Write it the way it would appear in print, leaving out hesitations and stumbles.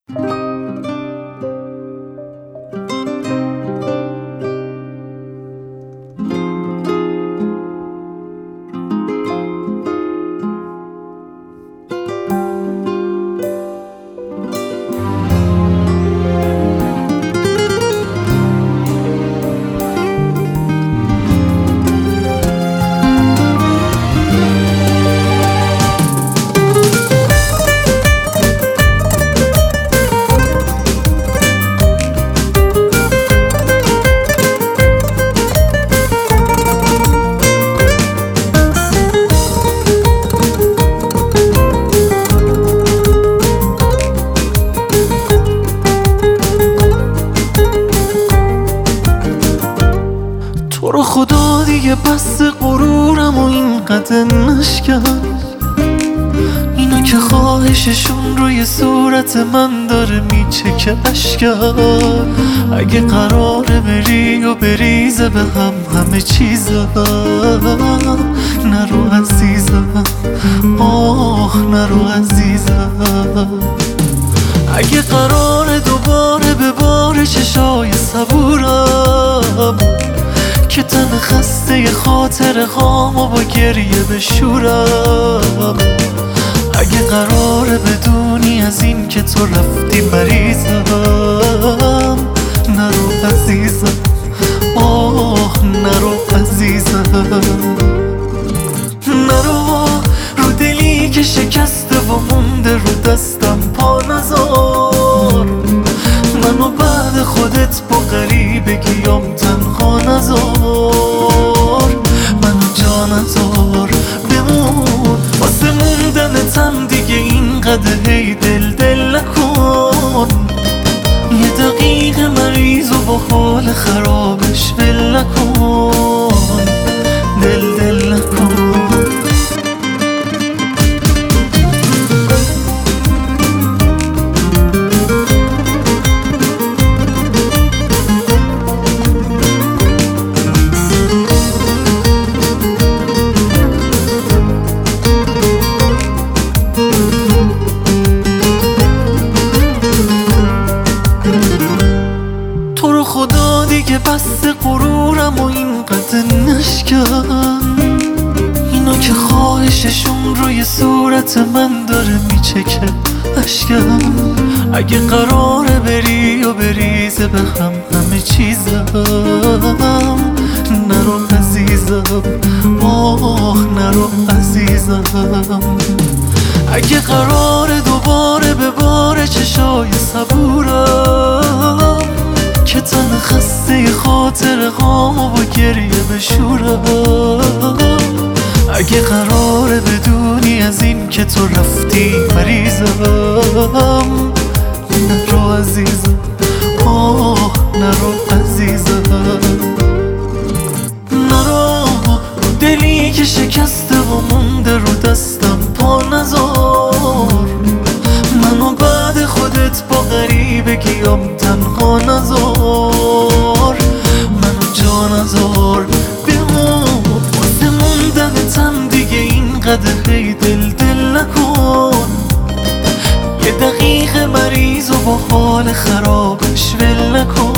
تو رو خدا دیگه بس غرورم و اینقدر نشکن، اینا که خواهششون روی صورت من داره میچکه اشکن. اگه قراره بری و بریزه به هم همه چیزم، نرو عزیزم، آه نرو عزیزم. اگه قراره دوباره به بار چشای صبورم که تن خسته خاطر خامو با گریه بشورم، اگه قراره بدونی از این که تو رفتی مریضم، نرو عزیزم، آه نرو عزیزم. نرو رو دلی که شکسته و مونده رو دستم پا نذار، منو بعد خودت با غریبگیام تنها نذار، منو جا نذار بمون واسه موندنتم دیگه اینقدر هی دل نکن. یه دقیقه مریض و با حال خرابش ول نکن، دل نکن. تو رو خدا دیگه بس غرورم و اینقدر نشکن، اینا که خواهششون روی صورت من داره میچکه اشکن. اگه قراره بری و بریزه به هم همه چیزم، نرو عزیزم، آه نرو عزیزم. اگه قراره دوباره به بار چشای صبورم که تن خسته خاطر غامو با گریه بشورم، اگه قراره بدونی از این که تو رفتی مریضم، نرو عزیزم، آه نرو عزیزم. نرو دلی که شکسته و مونده رو دستم پا نذار، منو بعد خودت با غریبگیام تنها نذار، منو جا نذار بمون واسه موندنتم دیگه اینقدر هی دل نکن. یه دقیقه مریض و با حال خرابش ول نکن.